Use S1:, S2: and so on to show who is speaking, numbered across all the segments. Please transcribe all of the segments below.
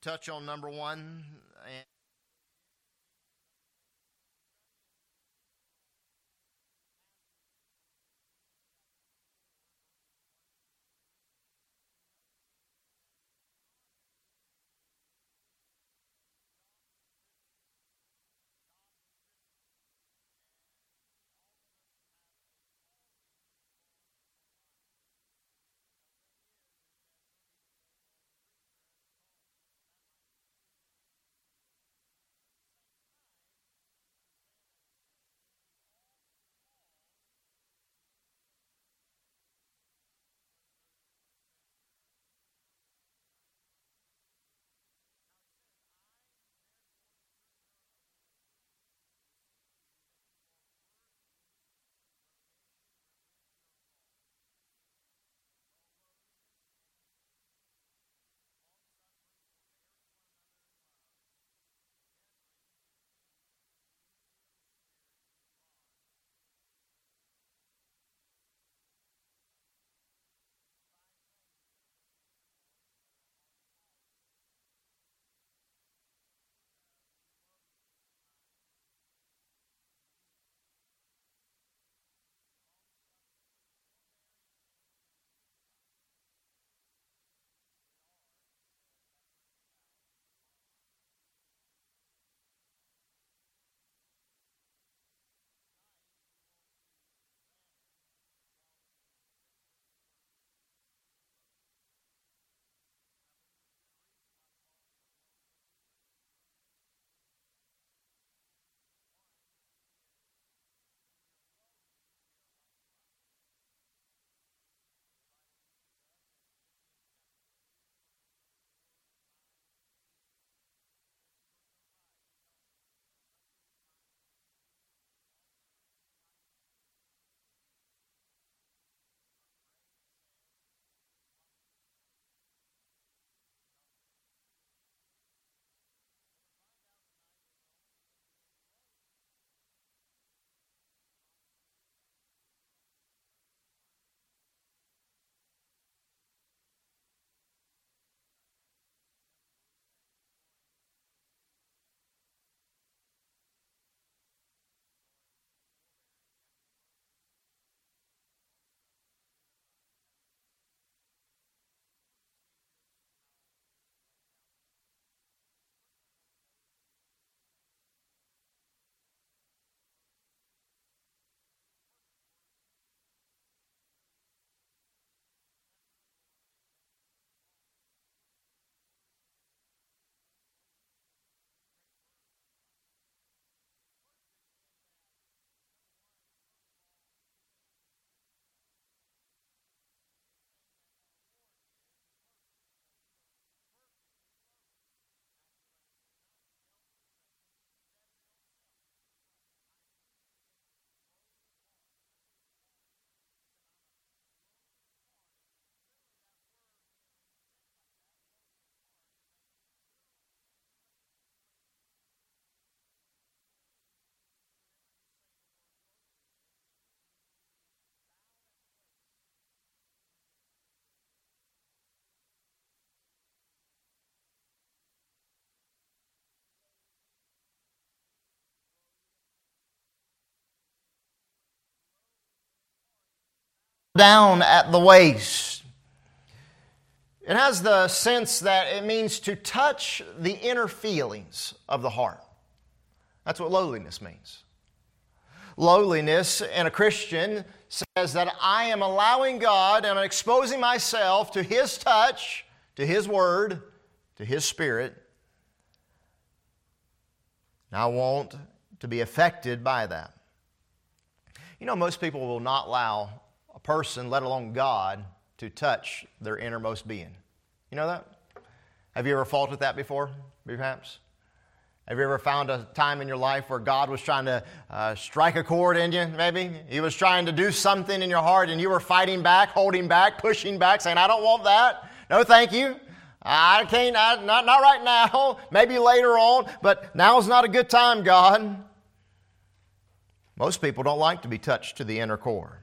S1: touch on number one. Down at the waist. It has the sense that it means to touch the inner feelings of the heart. That's what lowliness means. Lowliness in a Christian says that I am allowing God and I'm exposing myself to His touch, to His Word, to His Spirit. And I want to be affected by that. You know, most people will not allow a person, let alone God, to touch their innermost being. You know that? Have you ever felt at that before, perhaps? Have you ever found a time in your life where God was trying to strike a chord in you, maybe? He was trying to do something in your heart and you were fighting back, holding back, pushing back, saying, I don't want that. No, thank you. I can't, not right now. Maybe later on, but now's not a good time, God. Most people don't like to be touched to the inner core.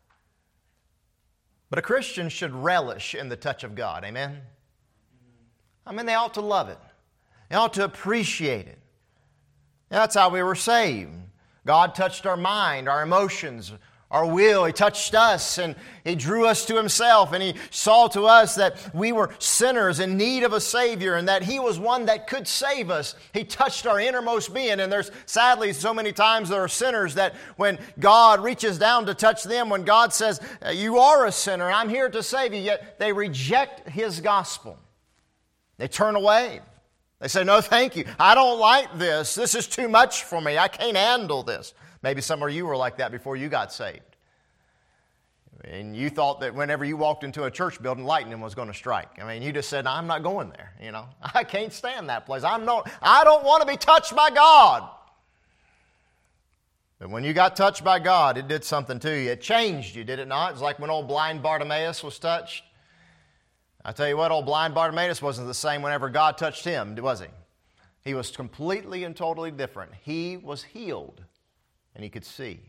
S1: But a Christian should relish in the touch of God. Amen? I mean, they ought to love it. They ought to appreciate it. And that's how we were saved. God touched our mind, our emotions, our will. He touched us and He drew us to Himself, and He saw to us that we were sinners in need of a Savior and that He was one that could save us. He touched our innermost being, and there's sadly so many times there are sinners that when God reaches down to touch them, when God says, you are a sinner, I'm here to save you, yet they reject His gospel. They turn away. They say, no, thank you. I don't like this. This is too much for me. I can't handle this. Maybe some of you were like that before you got saved. And you thought that whenever you walked into a church building, lightning was going to strike. I mean, you just said, I'm not going there. You know, I can't stand that place. I don't want to be touched by God. But when you got touched by God, it did something to you. It changed you, did it not? It's like when old blind Bartimaeus was touched. I tell you what, old blind Bartimaeus wasn't the same whenever God touched him, was he? He was completely and totally different. He was healed, and he could see.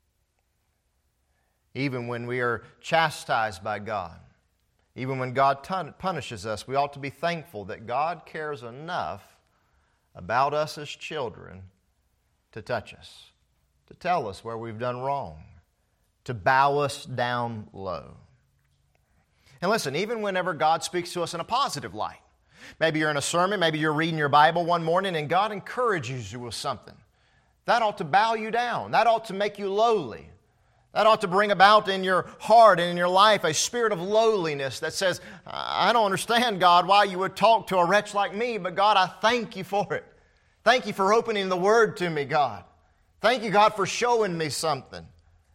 S1: Even when we are chastised by God, even when God punishes us, we ought to be thankful that God cares enough about us as children to touch us, to tell us where we've done wrong, to bow us down low. And listen, even whenever God speaks to us in a positive light, maybe you're in a sermon, maybe you're reading your Bible one morning and God encourages you with something, that ought to bow you down. That ought to make you lowly. That ought to bring about in your heart and in your life a spirit of lowliness that says, I don't understand, God, why you would talk to a wretch like me, but God, I thank you for it. Thank you for opening the Word to me, God. Thank you, God, for showing me something.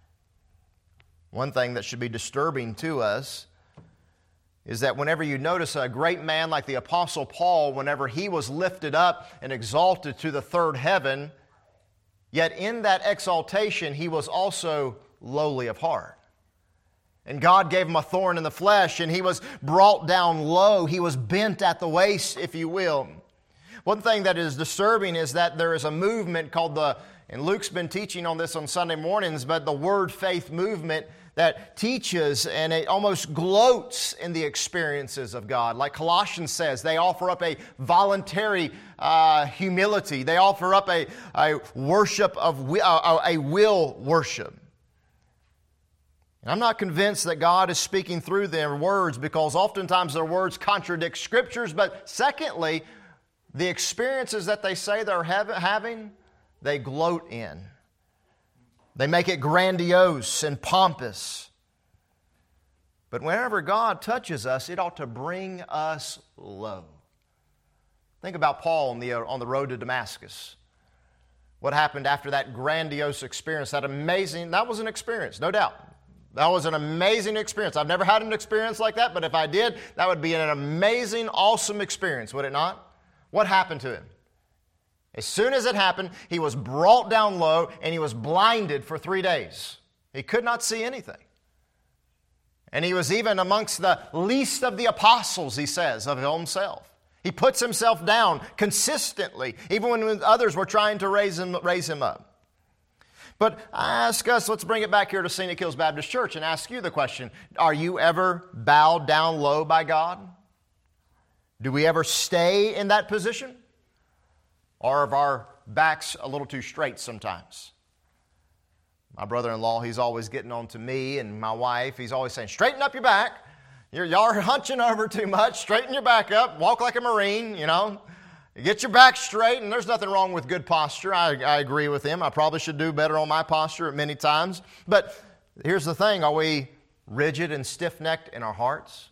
S1: One thing that should be disturbing to us is that whenever you notice a great man like the Apostle Paul, whenever he was lifted up and exalted to the third heaven, yet in that exaltation he was also lowly of heart. And God gave him a thorn in the flesh, and he was brought down low. He was bent at the waist, if you will. One thing that is disturbing is that there is a movement called and Luke's been teaching on this on Sunday mornings, but the Word Faith movement that teaches and it almost gloats in the experiences of God. Like Colossians says, they offer up a voluntary humility. They offer up a worship of a will worship. And I'm not convinced that God is speaking through their words because oftentimes their words contradict Scriptures. But secondly, the experiences that they say they're having, they gloat in. They make it grandiose and pompous. But whenever God touches us, it ought to bring us low. Think about Paul on the road to Damascus. What happened after that grandiose experience, that was an experience, no doubt. That was an amazing experience. I've never had an experience like that, but if I did, that would be an amazing, awesome experience, would it not? What happened to him? As soon as it happened, he was brought down low and he was blinded for 3 days. He could not see anything. And he was even amongst the least of the apostles, he says, of himself. He puts himself down consistently, even when others were trying to raise him up. But I ask us, let's bring it back here to Scenic Hills Baptist Church and ask you the question, are you ever bowed down low by God? Do we ever stay in that position? Or are our backs a little too straight sometimes? My brother-in-law, he's always getting on to me and my wife. He's always saying, straighten up your back. Y'all are hunching over too much. Straighten your back up. Walk like a Marine, you know. Get your back straight, and there's nothing wrong with good posture. I agree with him. I probably should do better on my posture many times. But here's the thing. Are we rigid and stiff-necked in our hearts?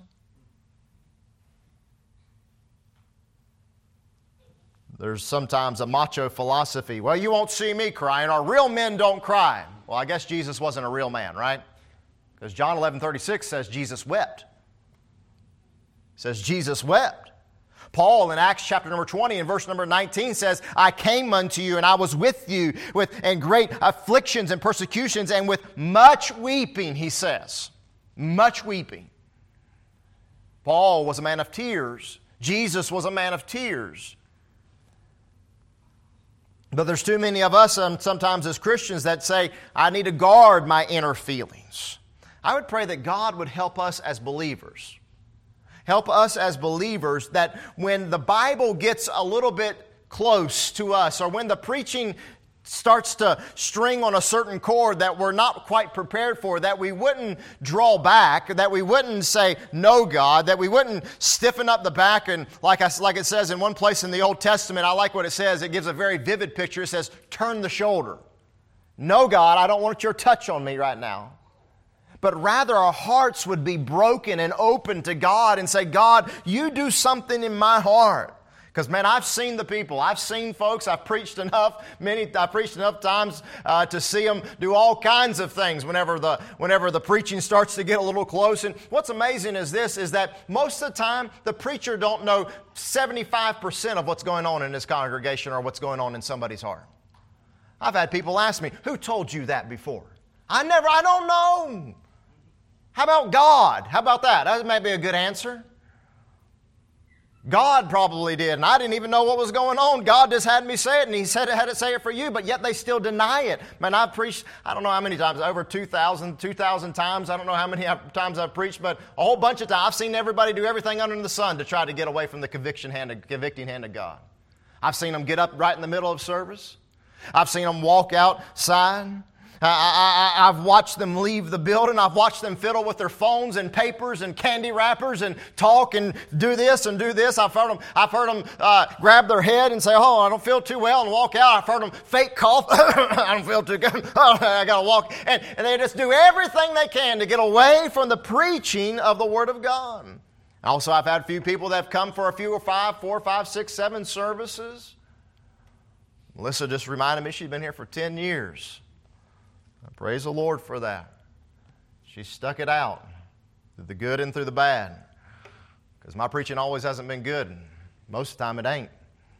S1: There's sometimes a macho philosophy. Well, you won't see me crying, or real men don't cry. Well, I guess Jesus wasn't a real man, right? Because John 11:36 says Jesus wept. It says Jesus wept. Paul in Acts chapter number 20 and verse number 19 says, I came unto you and I was with you in great afflictions and persecutions and with much weeping, he says. Much weeping. Paul was a man of tears. Jesus was a man of tears. But there's too many of us sometimes as Christians that say, I need to guard my inner feelings. I would pray that God would help us as believers. Help us as believers that when the Bible gets a little bit close to us, or when the preaching starts to string on a certain chord that we're not quite prepared for, that we wouldn't draw back, that we wouldn't say, no, God, that we wouldn't stiffen up the back. And like it says in one place in the Old Testament, I like what it says. It gives a very vivid picture. It says, turn the shoulder. No, God, I don't want your touch on me right now. But rather our hearts would be broken and open to God and say, God, you do something in my heart. Because, man, I've seen the people. I've seen folks. I've preached enough times to see them do all kinds of things whenever the preaching starts to get a little close. And what's amazing is that most of the time, the preacher don't know 75% of what's going on in this congregation or what's going on in somebody's heart. I've had people ask me, who told you that before? I don't know. How about God? How about that? That may be a good answer. God probably did, and I didn't even know what was going on. God just had me say it, and He said it, had to say it for you, but yet they still deny it. Man, I've preached, I don't know how many times, over 2,000 times. I don't know how many times I've preached, but a whole bunch of times. I've seen everybody do everything under the sun to try to get away from the convicting hand of God. I've seen them get up right in the middle of service. I've seen them walk outside. I've watched them leave the building. I've watched them fiddle with their phones and papers and candy wrappers and talk and do this and do this. I've heard them grab their head and say, oh, I don't feel too well, and walk out. I've heard them fake cough. I don't feel too good. Oh, I got to walk. And they just do everything they can to get away from the preaching of the Word of God. Also, I've had a few people that have come for a few or 4, 5, 6, 7 services. Melissa just reminded me she's been here for 10 years. Praise the Lord for that. She stuck it out through the good and through the bad. Because my preaching always hasn't been good. Most of the time it ain't.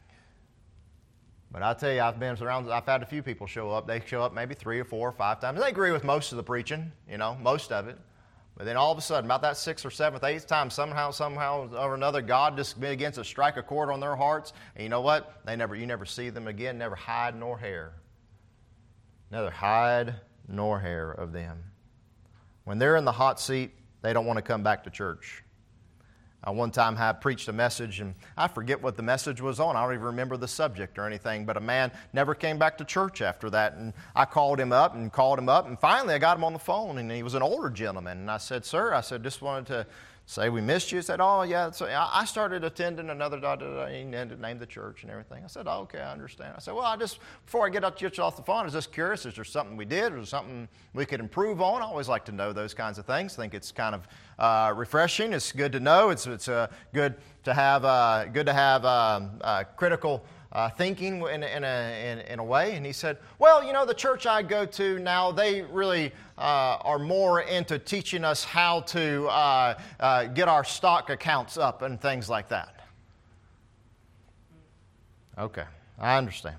S1: But I tell you, I've had a few people show up. They show up maybe 3 or 4 or 5 times. They agree with most of the preaching, most of it. But then all of a sudden, about that 6th or 7th, 8th time, somehow or another, God just begins to strike a chord on their hearts. And you know what? You never see them again, never hide nor hair. Neither hide nor hair of them. When they're in the hot seat, they don't want to come back to church. One time I preached a message, and I forget what the message was on. I don't even remember the subject or anything, but a man never came back to church after that. And I called him up, and finally I got him on the phone, and he was an older gentleman. And I said, sir, just wanted to say we missed you. He said, oh, yeah. So I started attending another, he named the church and everything. I said, oh, okay, I understand. I said, well, before I get you off the phone, I was just curious, is there something we did or something we could improve on? I always like to know those kinds of things. I think it's kind of refreshing. It's good to know. It's good to have critical thinking in a way. And he said, well, the church I go to now, they really are more into teaching us how to get our stock accounts up and things like that. Okay, I understand.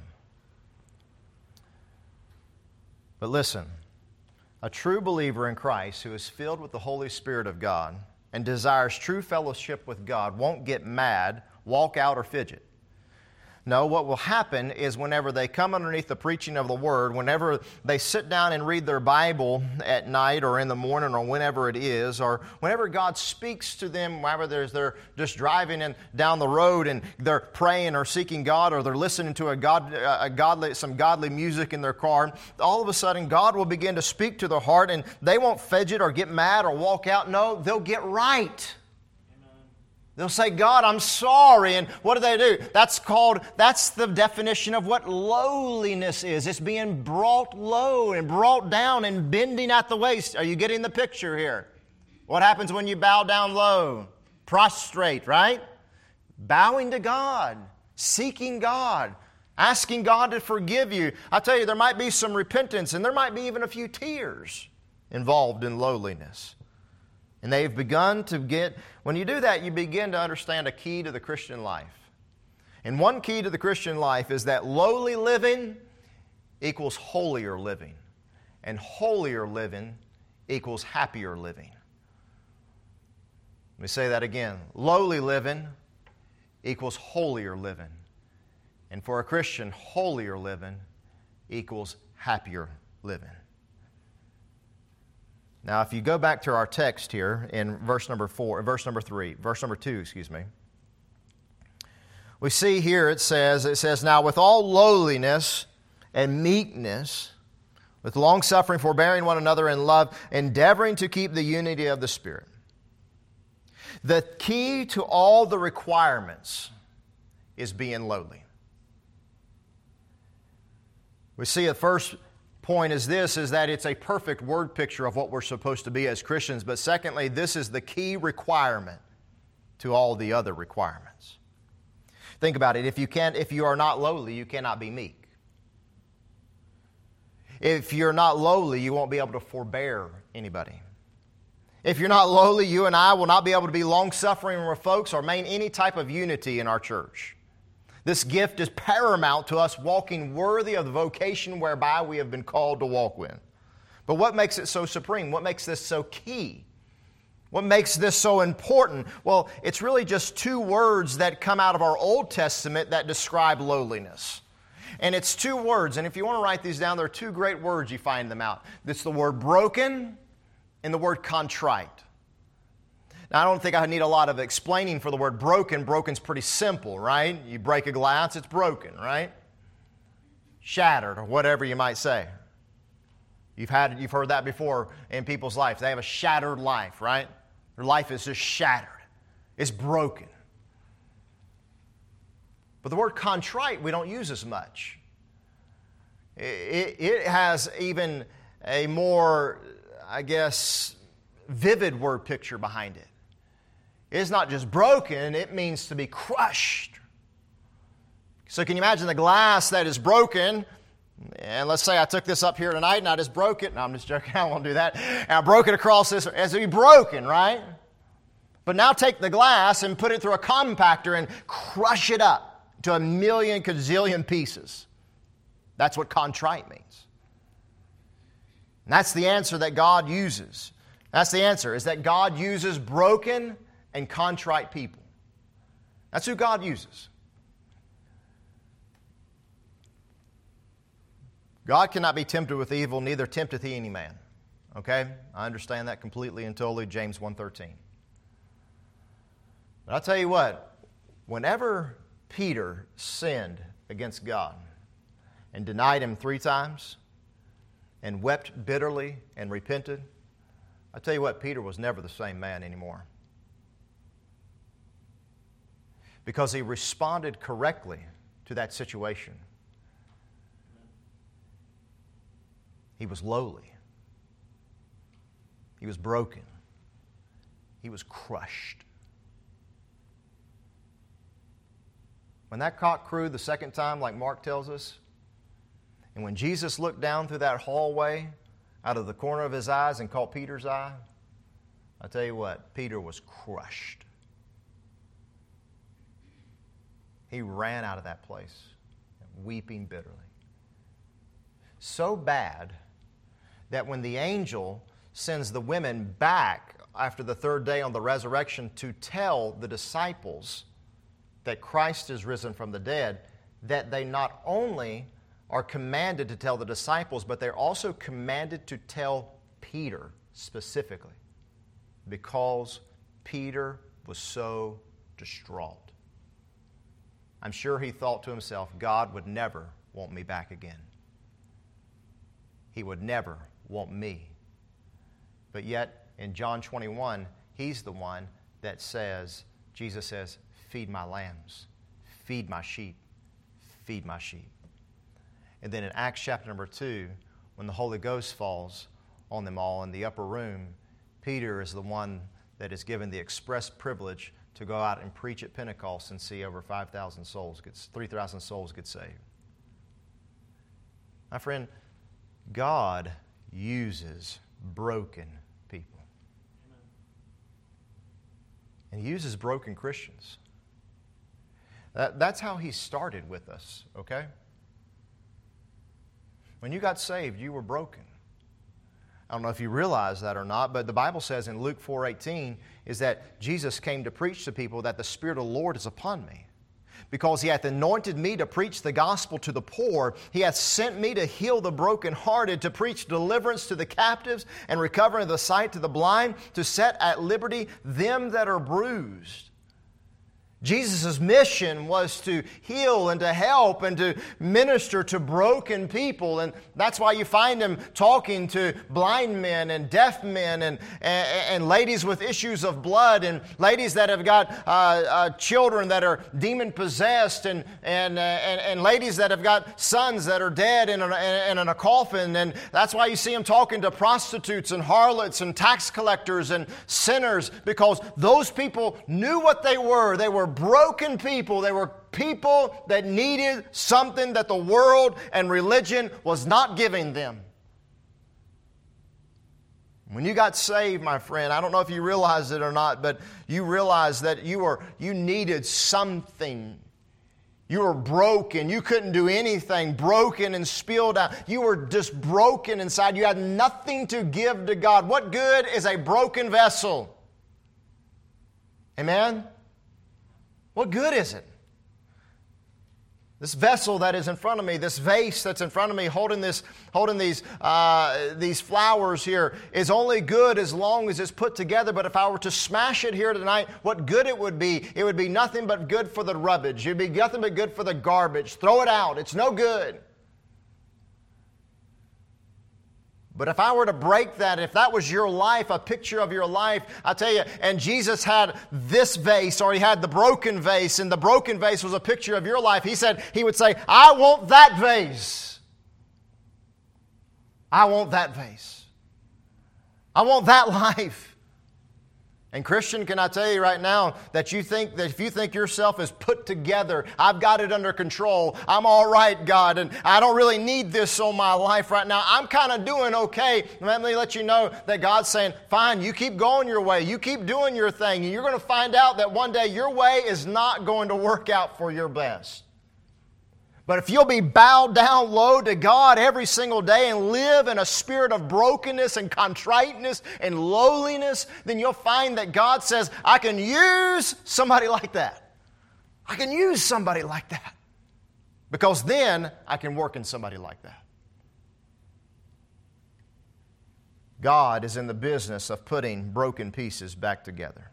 S1: But listen, a true believer in Christ who is filled with the Holy Spirit of God and desires true fellowship with God won't get mad, walk out, or fidget. No, what will happen is whenever they come underneath the preaching of the Word, whenever they sit down and read their Bible at night or in the morning or whenever it is, or whenever God speaks to them, whether they're just driving down the road and they're praying or seeking God, or they're listening to some godly music in their car, all of a sudden God will begin to speak to their heart, and they won't fidget or get mad or walk out. No, they'll get right. They'll say, God, I'm sorry. And what do? That's the definition of what lowliness is. It's being brought low and brought down and bending at the waist. Are you getting the picture here? What happens when you bow down low? Prostrate, right? Bowing to God, seeking God, asking God to forgive you. I tell you, there might be some repentance, and there might be even a few tears involved in lowliness. And they've begun to when you do that, you begin to understand a key to the Christian life. And one key to the Christian life is that lowly living equals holier living. And holier living equals happier living. Let me say that again. Lowly living equals holier living. And for a Christian, holier living equals happier living. Now, if you go back to our text here in verse number 2, we see here it says, now with all lowliness and meekness, with long-suffering, forbearing one another in love, endeavoring to keep the unity of the Spirit. The key to all the requirements is being lowly. We see the first point is that it's a perfect word picture of what we're supposed to be as Christians. But secondly, this is the key requirement to all the other requirements. Think about it. If you are not lowly, you cannot be meek. If you're not lowly, you won't be able to forbear anybody. If you're not lowly, you and I will not be able to be long-suffering with folks or maintain any type of unity in our church. This gift is paramount to us walking worthy of the vocation whereby we have been called to walk with. But what makes it so supreme? What makes this so key? What makes this so important? Well, it's really just two words that come out of our Old Testament that describe lowliness. And it's two words, and if you want to write these down, there are two great words you find them out. It's the word broken and the word contrite. Now, I don't think I need a lot of explaining for the word broken. Broken's pretty simple, right? You break a glass, it's broken, right? Shattered, or whatever you might say. You've heard that before in people's life. They have a shattered life, right? Their life is just shattered. It's broken. But the word contrite we don't use as much. It has even a more, vivid word picture behind it. It's not just broken, it means to be crushed. So can you imagine the glass that is broken? And let's say I took this up here tonight and I just broke it. No, I'm just joking. I won't do that. And I broke it across this as it'd be broken, right? But now take the glass and put it through a compactor and crush it up to a million gazillion pieces. That's what contrite means. And that's the answer that God uses. That's the answer, is that God uses broken and contrite people. That's who God uses. God cannot be tempted with evil, neither tempteth he any man. Okay? I understand that completely and totally, James 1:13. But I'll tell you what, whenever Peter sinned against God and denied him 3 times and wept bitterly and repented, I'll tell you what, Peter was never the same man anymore. Because he responded correctly to that situation. He was lowly. He was broken. He was crushed. When that cock crowed the second time, like Mark tells us, and when Jesus looked down through that hallway out of the corner of his eyes and caught Peter's eye, I'll tell you what, Peter was crushed. He ran out of that place, weeping bitterly. So bad that when the angel sends the women back after the 3rd day on the resurrection to tell the disciples that Christ is risen from the dead, that they not only are commanded to tell the disciples, but they're also commanded to tell Peter specifically, because Peter was so distraught. I'm sure he thought to himself, God would never want me back again. He would never want me. But yet, in John 21, he's the one that says, Jesus says, feed my lambs, feed my sheep, feed my sheep. And then in Acts chapter number 2, when the Holy Ghost falls on them all in the upper room, Peter is the one that is given the express privilege to go out and preach at Pentecost and see over 3,000 souls get saved. My friend, God uses broken people. And He uses broken Christians. That's how He started with us, okay? When you got saved, you were broken. I don't know if you realize that or not, but the Bible says in Luke 4:18 is that Jesus came to preach to people that the Spirit of the Lord is upon me. because He hath anointed me to preach the gospel to the poor. He hath sent me to heal the brokenhearted, to preach deliverance to the captives, and recovering of the sight to the blind, to set at liberty them that are bruised. Jesus' mission was to heal and to help and to minister to broken people. And that's why you find Him talking to blind men and deaf men and ladies with issues of blood and ladies that have got children that are demon-possessed and ladies that have got sons that are dead and in a coffin. And that's why you see Him talking to prostitutes and harlots and tax collectors and sinners, because those people knew what they were. They were broken people. They were people that needed something that the world and religion was not giving them. When you got saved, my friend, I don't know if you realized it or not, but you realized that you needed something. You were broken. You couldn't do anything. Broken and spilled out. You were just broken inside. You had nothing to give to God. What good is a broken vessel? Amen? What good is it? This vessel that is in front of me, this vase that's in front of me, holding these flowers here, is only good as long as it's put together. But if I were to smash it here tonight, what good it would be nothing but good for the rubbish. It would be nothing but good for the garbage. Throw it out. It's no good. But if I were to break that, if that was your life, a picture of your life, I tell you, and Jesus had this vase, or He had the broken vase, and the broken vase was a picture of your life, He would say, I want that vase. I want that vase. I want that life. And Christian, can I tell you right now that if you think yourself is put together, I've got it under control, I'm all right, God, and I don't really need this on my life right now, I'm kind of doing okay. Let me let you know that God's saying, fine, you keep going your way, you keep doing your thing, and you're going to find out that one day your way is not going to work out for your best. But if you'll be bowed down low to God every single day and live in a spirit of brokenness and contriteness and lowliness, then you'll find that God says, I can use somebody like that. I can use somebody like that. Because then I can work in somebody like that. God is in the business of putting broken pieces back together.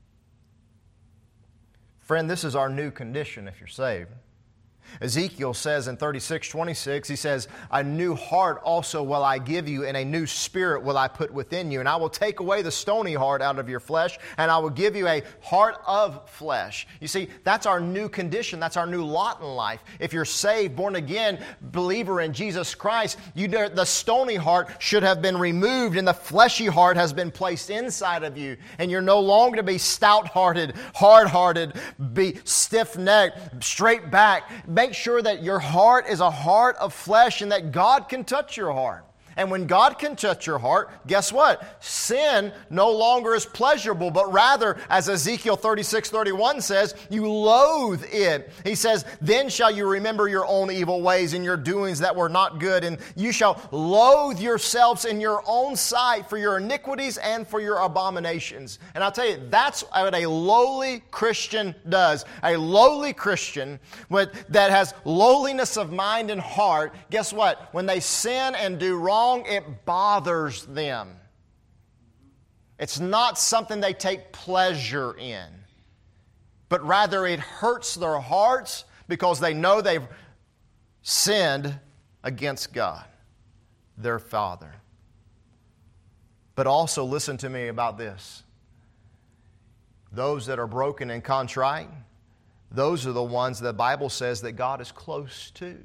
S1: Friend, this is our new condition if you're saved. Ezekiel says in 36:26, he says, a new heart also will I give you, and a new spirit will I put within you. And I will take away the stony heart out of your flesh, and I will give you a heart of flesh. You see, that's our new condition. That's our new lot in life. If you're saved, born again, believer in Jesus Christ, the stony heart should have been removed, and the fleshy heart has been placed inside of you. And you're no longer to be stout-hearted, hard-hearted, be stiff-necked, straight back. Make sure that your heart is a heart of flesh and that God can touch your heart. And when God can touch your heart, guess what? Sin no longer is pleasurable, but rather, as Ezekiel 36:31 says, you loathe it. He says, then shall you remember your own evil ways and your doings that were not good, and you shall loathe yourselves in your own sight for your iniquities and for your abominations. And I'll tell you, that's what a lowly Christian does. A lowly Christian that has lowliness of mind and heart, guess what? When they sin and do wrong, it bothers them. It's not something they take pleasure in, but rather it hurts their hearts because they know they've sinned against God, their Father. But also listen to me about this. Those that are broken and contrite, those are the ones the Bible says that God is close to.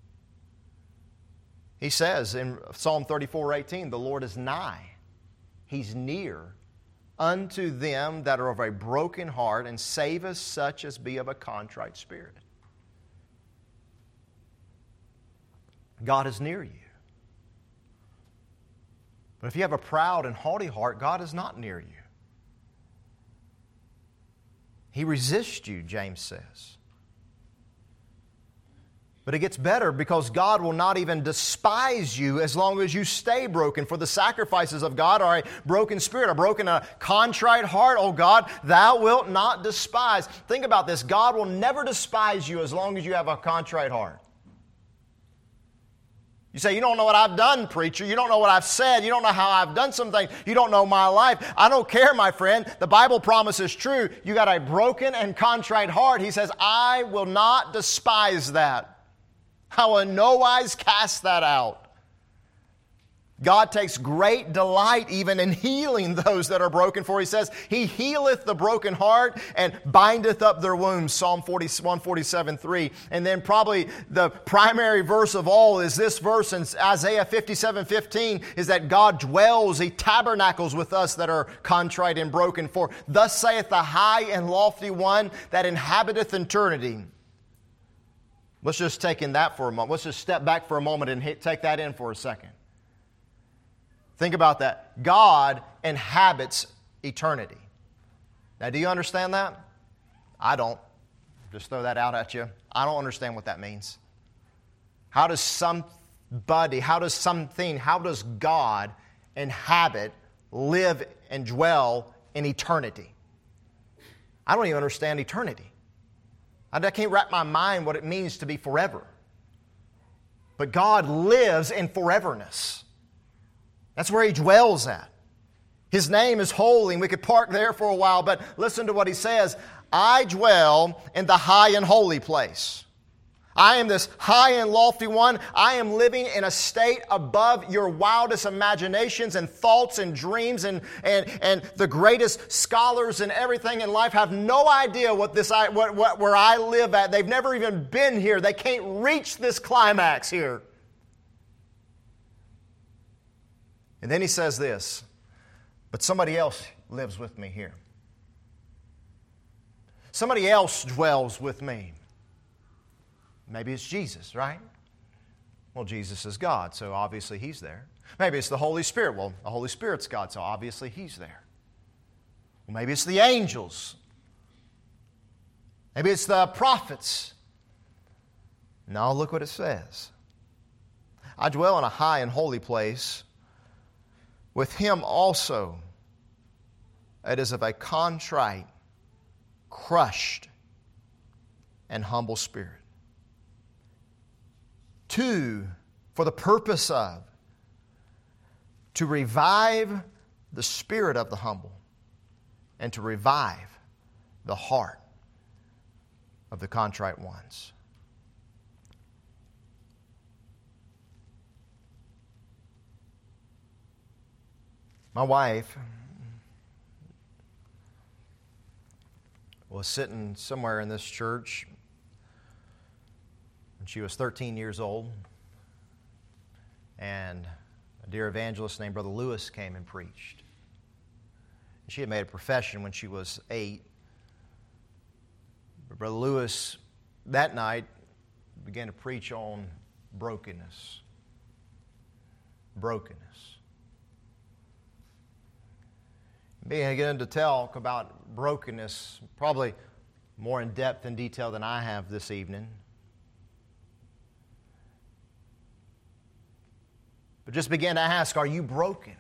S1: He says in Psalm 34:18, the Lord is nigh. He's near unto them that are of a broken heart, and saveth such as be of a contrite spirit. God is near you. But if you have a proud and haughty heart, God is not near you. He resists you, James says. But it gets better because God will not even despise you as long as you stay broken. For the sacrifices of God are a broken spirit, a contrite heart. Oh God, thou wilt not despise. Think about this. God will never despise you as long as you have a contrite heart. You say, you don't know what I've done, preacher. You don't know what I've said. You don't know how I've done some things. You don't know my life. I don't care, my friend. The Bible promise is true. You got a broken and contrite heart. He says, I will not despise that. I will in no wise cast that out. God takes great delight even in healing those that are broken, for He says, He healeth the broken heart and bindeth up their wounds, Psalm 147:3. And then probably the primary verse of all is this verse in Isaiah 57:15, is that God dwells, He tabernacles with us that are contrite and broken. For thus saith the high and lofty one that inhabiteth eternity. Let's just take in that for a moment. Let's just step back for a moment and take that in for a second. Think about that. God inhabits eternity. Now, do you understand that? I don't. Just throw that out at you. I don't understand what that means. How does God inhabit, live, and dwell in eternity? I don't even understand eternity. I can't wrap my mind what it means to be forever. But God lives in foreverness. That's where He dwells at. His name is holy, and we could park there for a while, but listen to what He says. I dwell in the high and holy place. I am this high and lofty one. I am living in a state above your wildest imaginations and thoughts and dreams, and the greatest scholars and everything in life have no idea where I live at. They've never even been here. They can't reach this climax here. And then He says this, but somebody else lives with me here. Somebody else dwells with me. Maybe it's Jesus, right? Well, Jesus is God, so obviously He's there. Maybe it's the Holy Spirit. Well, the Holy Spirit's God, so obviously He's there. Well, maybe it's the angels. Maybe it's the prophets. No, look what it says. I dwell in a high and holy place with Him also. It is of a contrite, crushed, and humble spirit. For the purpose of, to revive the spirit of the humble and to revive the heart of the contrite ones. My wife was sitting somewhere in this church when she was 13 years old, and a dear evangelist named Brother Lewis came and preached. She had made a profession when she was 8. But Brother Lewis, that night, began to preach on brokenness. Brokenness. Began to talk about brokenness, probably more in depth and detail than I have this evening. But just began to ask, are you broken?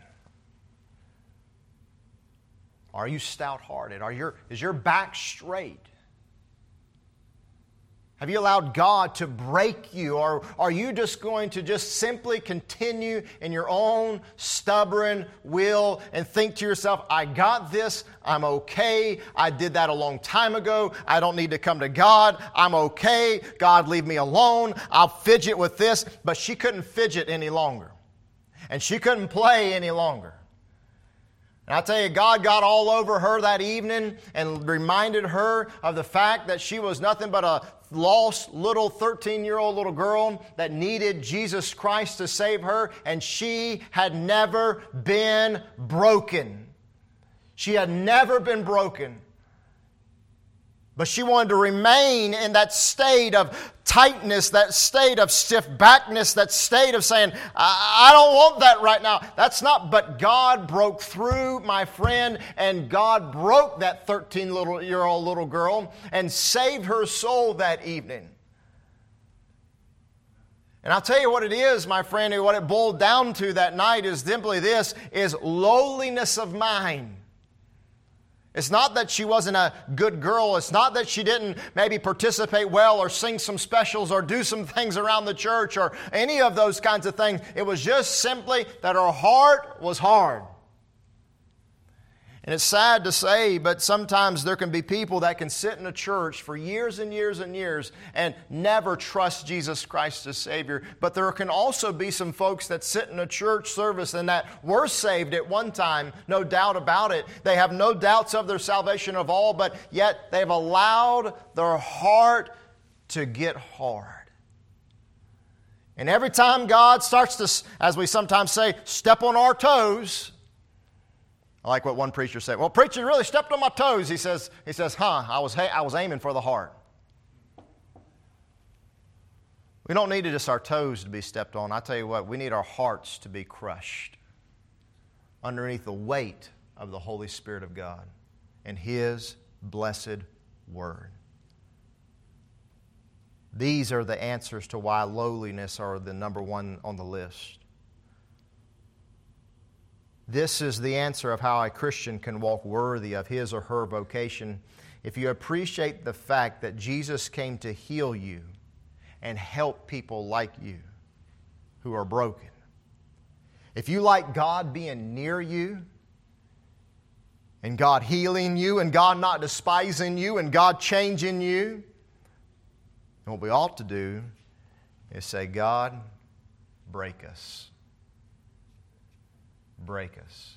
S1: Are you stout-hearted? Is your back straight? Have you allowed God to break you? Or are you just going to just simply continue in your own stubborn will and think to yourself, I got this, I'm okay, I did that a long time ago, I don't need to come to God, I'm okay, God leave me alone, I'll fidget with this. But she couldn't fidget any longer. And she couldn't play any longer. And I tell you, God got all over her that evening and reminded her of the fact that she was nothing but a lost little 13-year-old little girl that needed Jesus Christ to save her, and she had never been broken. She had never been broken. But she wanted to remain in that state of tightness, that state of stiff-backedness, that state of saying, I don't want that right now. That's not, but God broke through, my friend, and God broke that 13-year-old little girl and saved her soul that evening. And I'll tell you what it is, my friend, and what it boiled down to that night is simply this, is lowliness of mind. It's not that she wasn't a good girl. It's not that she didn't maybe participate well or sing some specials or do some things around the church or any of those kinds of things. It was just simply that her heart was hard. And it's sad to say, but sometimes there can be people that can sit in a church for years and years and years and never trust Jesus Christ as Savior. But there can also be some folks that sit in a church service and that were saved at one time, no doubt about it. They have no doubts of their salvation of all, but yet they've allowed their heart to get hard. And every time God starts to, as we sometimes say, step on our toes, I like what one preacher said. Well, preacher really stepped on my toes. He says, I was aiming for the heart. We don't need just our toes to be stepped on. I tell you what, we need our hearts to be crushed underneath the weight of the Holy Spirit of God and His blessed Word. These are the answers to why lowliness are the number one on the list. This is the answer of how a Christian can walk worthy of his or her vocation. If you appreciate the fact that Jesus came to heal you and help people like you who are broken. If you like God being near you and God healing you and God not despising you and God changing you, and what we ought to do is say, God, break us. Break us.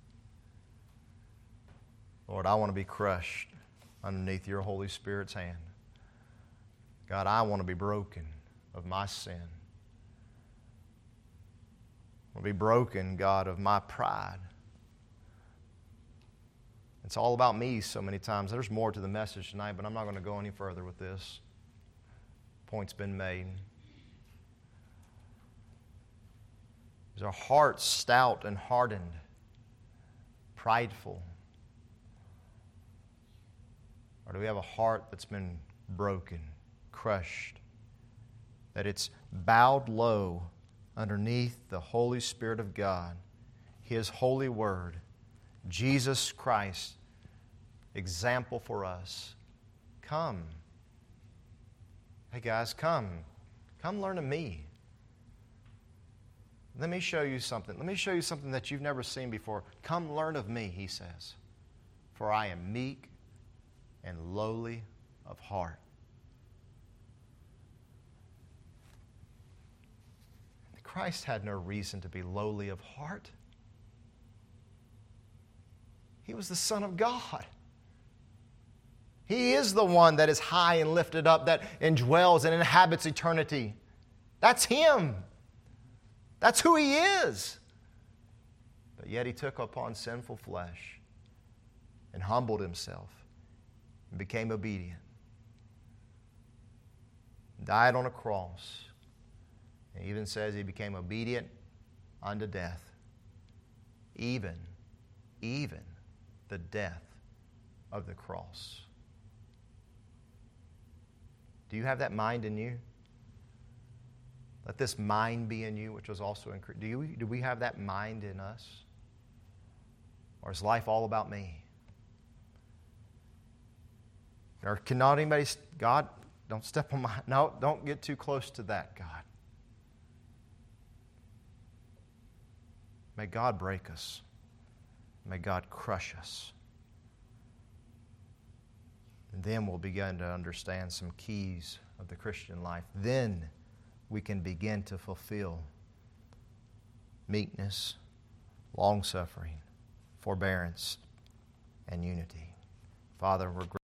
S1: Lord, I want to be crushed underneath your Holy Spirit's hand. God, I want to be broken of my sin. I want to be broken, God, of my pride. It's all about me so many times. There's more to the message tonight, but I'm not going to go any further with this. Point's been made. Is our hearts stout and hardened, prideful? Or do we have a heart that's been broken, crushed, that it's bowed low underneath the Holy Spirit of God, His holy Word, Jesus Christ, example for us? Come. Hey guys, come. Come learn of me. Let me show you something. Let me show you something that you've never seen before. Come learn of me, He says, for I am meek and lowly of heart. Christ had no reason to be lowly of heart. He was the Son of God. He is the one that is high and lifted up, that indwells and inhabits eternity. That's Him. That's who He is. But yet He took upon sinful flesh and humbled Himself and became obedient. Died on a cross. And even says He became obedient unto death. Even the death of the cross. Do you have that mind in you? Let this mind be in you, which was also in Christ. Do we have that mind in us? Or is life all about me? Or cannot anybody, God, don't step on my, no, don't get too close to that, God. May God break us. May God crush us. And then we'll begin to understand some keys of the Christian life. Then we can begin to fulfill meekness, long-suffering, forbearance, and unity. Father, we're grateful.